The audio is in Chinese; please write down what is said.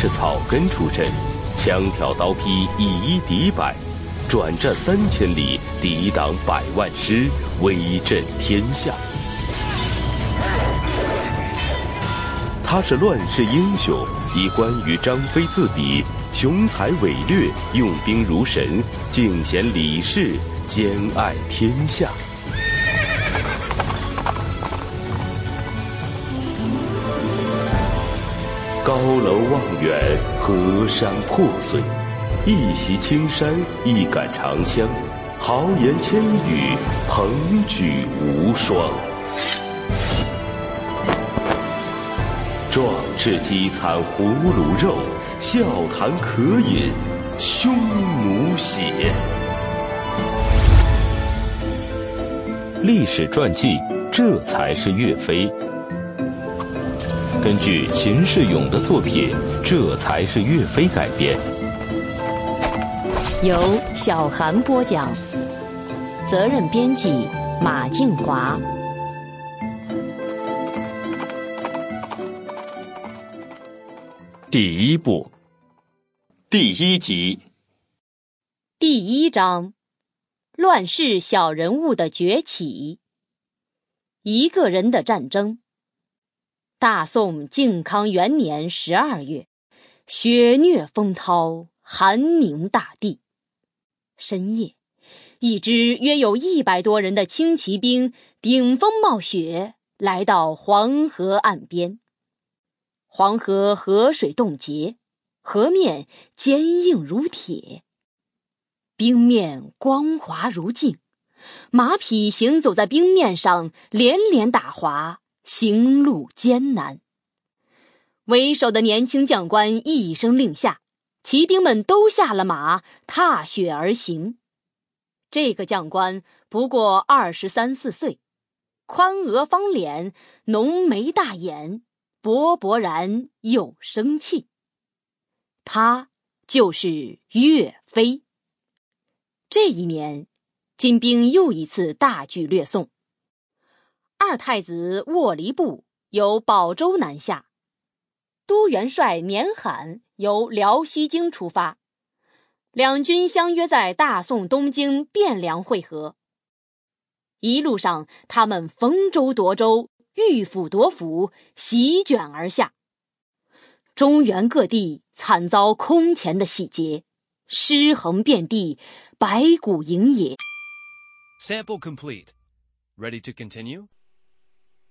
是草根出身，枪挑刀劈，以一敌百，转战3000里，抵挡100万师，威震天下。他是乱世英雄，以关羽、张飞自比，雄才伟略，用兵如神，敬贤礼士，兼爱天下。高楼望远，河山破碎，一袭青衫，一杆长枪，豪言千语，鹏举无双。壮志饥餐胡虏肉，笑谈渴饮匈奴血。历史传记，这才是岳飞。根据秦世勇的作品《这才是岳飞》改编， 由小韩播讲，责任编辑马静华。 第一部，第1集， 第1章：乱世小人物的崛起。一个人的战争。大宋靖康元年12月，雪虐风涛，寒凝大地。深夜，一支约有100多人的轻骑兵顶风冒雪来到黄河岸边。黄河河水冻结，河面坚硬如铁，冰面光滑如镜，马匹行走在冰面上连连打滑，行路艰难。为首的年轻将官一声令下，骑兵们都下了马，踏雪而行。这个将官不过23、24岁，宽额方脸，浓眉大眼，勃勃然又生气。他就是岳飞。这一年，金兵又一次大举掠宋。二太子沃离部由保州南下，都元帅年罕由辽西京出发，两军相约在大宋东京汴梁会合。一路上，他们逢州夺州，遇府夺府，席卷而下。中原各地惨遭空前的洗劫，尸横遍地，白骨营野。 Sample complete. Ready to continue?